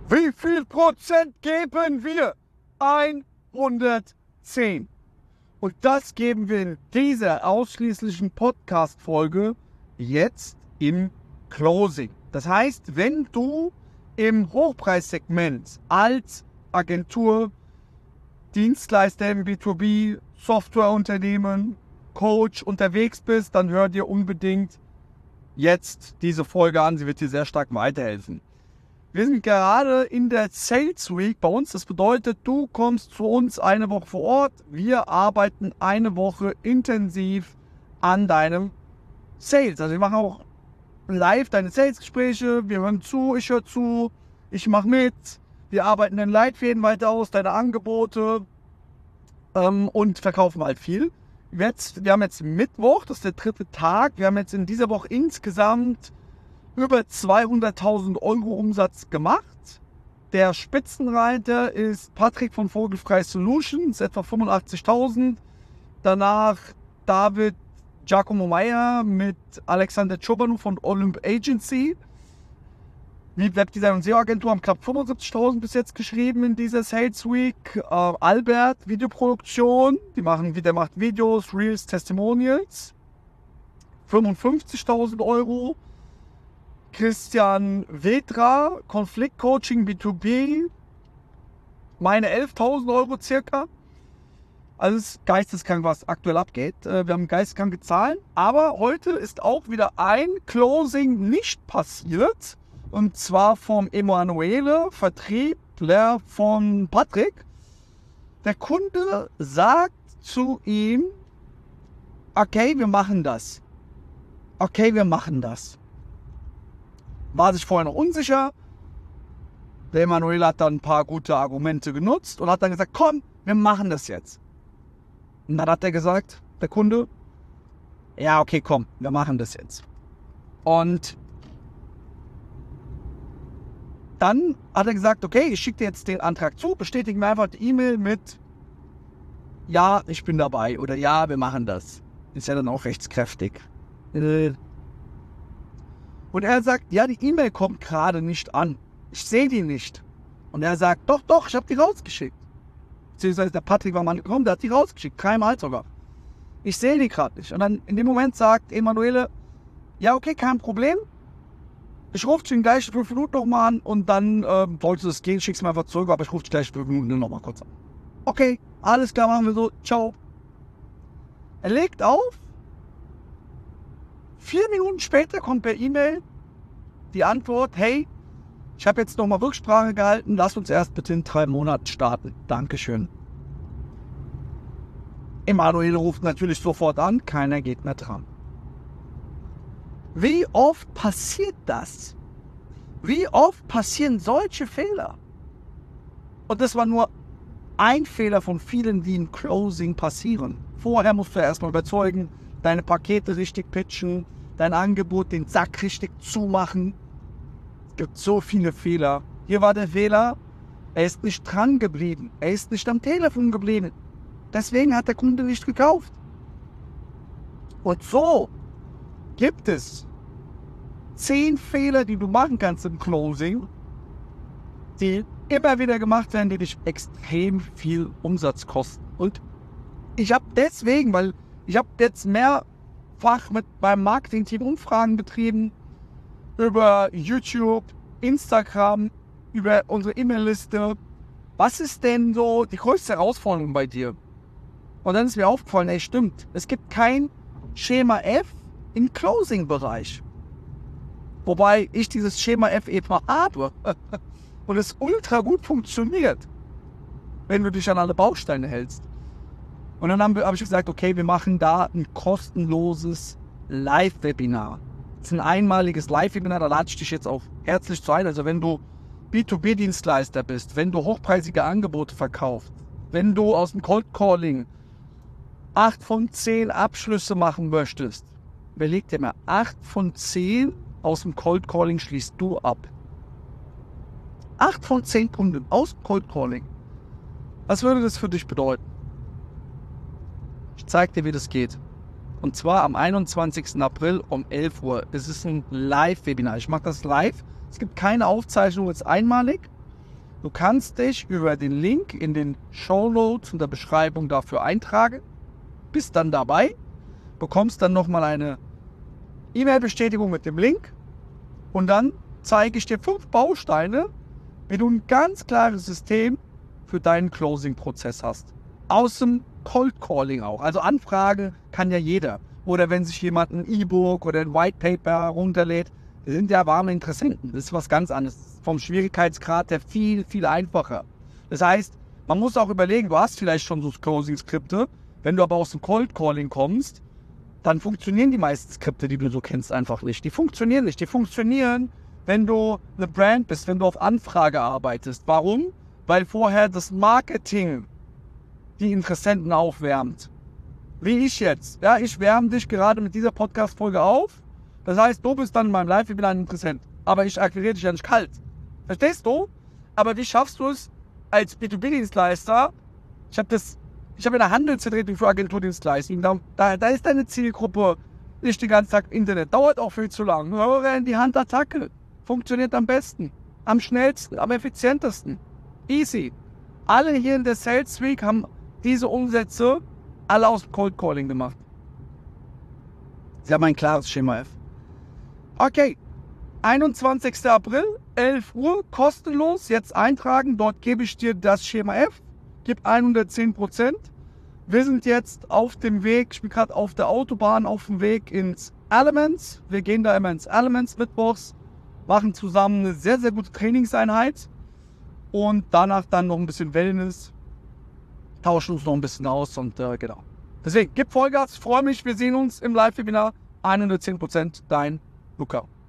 Wie viel Prozent geben wir? 110. Und das geben wir in dieser ausschließlichen Podcast-Folge jetzt im Closing. Das heißt, wenn du im Hochpreissegment als Agentur, Dienstleister im B2B, Softwareunternehmen, Coach unterwegs bist, dann hör dir unbedingt jetzt diese Folge an. Sie wird dir sehr stark weiterhelfen. Wir sind gerade in der Sales Week bei uns. Das bedeutet, du kommst zu uns eine Woche vor Ort. Wir arbeiten eine Woche intensiv an deinem Sales. Also wir machen auch live deine Sales-Gespräche. Wir hören zu, ich höre zu, ich mache mit. Wir arbeiten den Leitfäden weiter aus, deine Angebote und verkaufen halt viel. Wir haben jetzt Mittwoch, das ist der 3. Tag. Wir haben jetzt in dieser Woche insgesamt über 200.000 Euro Umsatz gemacht. Der Spitzenreiter ist Patrick von Vogelfrei Solutions, etwa 85.000. Danach David Giacomo Meyer mit Alexander Chobanu von Olymp Agency. Die Webdesign- und SEO-Agentur haben knapp 75.000 bis jetzt geschrieben in dieser Sales Week. Albert, Videoproduktion, der macht Videos, Reels, Testimonials. 55.000 Euro. Christian Vedra, Konfliktcoaching B2B, meine 11.000 Euro circa. Also es ist geisteskrank, was aktuell abgeht. Wir haben geisteskranke Zahlen, aber heute ist auch wieder ein Closing nicht passiert. Und zwar vom Emanuele, Vertriebler von Patrick. Der Kunde sagt zu ihm, okay, wir machen das. War sich vorher noch unsicher. Der Emanuele hat dann ein paar gute Argumente genutzt und hat dann gesagt, komm, wir machen das jetzt. Und dann hat er gesagt, der Kunde, ja, okay, komm, wir machen das jetzt. Und dann hat er gesagt, okay, ich schicke dir jetzt den Antrag zu, bestätige mir einfach die E-Mail mit, ja, ich bin dabei oder ja, wir machen das. Ist ja dann auch rechtskräftig. Und er sagt, ja, die E-Mail kommt gerade nicht an. Ich sehe die nicht. Und er sagt, doch, ich habe die rausgeschickt. Beziehungsweise der Patrick war mal gekommen, der hat die rausgeschickt. Dreimal sogar. Ich sehe die gerade nicht. Und dann in dem Moment sagt Emanuele, ja, okay, kein Problem. Ich rufe dich in gleich 5 Minuten nochmal an und dann sollte es gehen, schick's mir einfach zurück, aber ich rufe dich gleich 5 Minuten nochmal kurz an. Okay, alles klar, machen wir so. Ciao. Er legt auf. 4 Minuten später kommt per E-Mail die Antwort, hey, ich habe jetzt nochmal Rücksprache gehalten, lass uns erst bitte in 3 Monaten starten. Dankeschön. Emanuele ruft natürlich sofort an, keiner geht mehr dran. Wie oft passiert das? Wie oft passieren solche Fehler? Und das war nur ein Fehler von vielen, die im Closing passieren. Vorher musst du erstmal überzeugen, deine Pakete richtig pitchen, dein Angebot, den Sack richtig zumachen. Es gibt so viele Fehler. Hier war der Fehler, er ist nicht dran geblieben. Er ist nicht am Telefon geblieben. Deswegen hat der Kunde nicht gekauft. Und so gibt es 10 Fehler, die du machen kannst im Closing, die immer wieder gemacht werden, die dich extrem viel Umsatz kosten. Und ich habe deswegen, weil ich habe jetzt mehrfach mit meinem Marketing-Team Umfragen betrieben, über YouTube, Instagram, über unsere E-Mail-Liste. Was ist denn so die größte Herausforderung bei dir? Und dann ist mir aufgefallen, ey, stimmt, es gibt kein Schema F im Closing-Bereich. Wobei ich dieses Schema F eben habe und es ultra gut funktioniert, wenn du dich an alle Bausteine hältst. Und dann habe ich gesagt, okay, wir machen da ein kostenloses Live-Webinar. Das ist ein einmaliges Live-Webinar, da lade ich dich jetzt auch herzlich zu ein. Also wenn du B2B-Dienstleister bist, wenn du hochpreisige Angebote verkaufst, wenn du aus dem Cold Calling 8 von 10 Abschlüsse machen möchtest, überleg dir mal, 8 von 10 aus dem Cold Calling schließt du ab. 8 von 10 Kunden aus dem Cold Calling. Was würde das für dich bedeuten? Ich zeige dir, wie das geht. Und zwar am 21. April um 11 Uhr. Es ist ein Live-Webinar. Ich mache das live. Es gibt keine Aufzeichnung, es ist einmalig. Du kannst dich über den Link in den Shownotes und der Beschreibung dafür eintragen, bist dann dabei, bekommst dann nochmal eine E-Mail-Bestätigung mit dem Link und dann zeige ich dir 5 Bausteine, wie du ein ganz klares System für deinen Closing-Prozess hast. Aus dem Cold Calling auch. Also Anfrage kann ja jeder. Oder wenn sich jemand ein E-Book oder ein White Paper runterlädt, das sind ja warme Interessenten. Das ist was ganz anderes. Vom Schwierigkeitsgrad her viel, viel einfacher. Das heißt, man muss auch überlegen, du hast vielleicht schon so Closing-Skripte. Wenn du aber aus dem Cold Calling kommst, dann funktionieren die meisten Skripte, die du so kennst, einfach nicht. Die funktionieren nicht. Die funktionieren, wenn du eine Brand bist, wenn du auf Anfrage arbeitest. Warum? Weil vorher das Marketing die Interessenten aufwärmt. Wie ich jetzt. Ja, ich wärme dich gerade mit dieser Podcast-Folge auf. Das heißt, du bist dann in meinem Live-Webinar ein Interessent. Aber ich akquiriere dich ja nicht kalt. Verstehst du? Aber wie schaffst du es als B2B-Dienstleister? Ich habe eine Handelsvertretung für Agenturdienstleistungen. Da ist deine Zielgruppe nicht den ganzen Tag Internet. Dauert auch viel zu lang. Höre in die Hand-Attacke. Funktioniert am besten. Am schnellsten. Am effizientesten. Easy. Alle hier in der Sales Week haben diese Umsätze alle aus dem Cold Calling gemacht. Sie haben ein klares Schema F. Okay. 21. April, 11 Uhr, kostenlos. Jetzt eintragen. Dort gebe ich dir das Schema F. Gib 110%. Wir sind jetzt auf dem Weg, ich bin gerade auf der Autobahn, auf dem Weg ins Elements. Wir gehen da immer ins Elements mittwochs, machen zusammen eine sehr, sehr gute Trainingseinheit und danach dann noch ein bisschen Wellness, tauschen uns noch ein bisschen aus und genau. Deswegen, gib Vollgas, freue mich, wir sehen uns im Live-Webinar, 110%, dein Luca.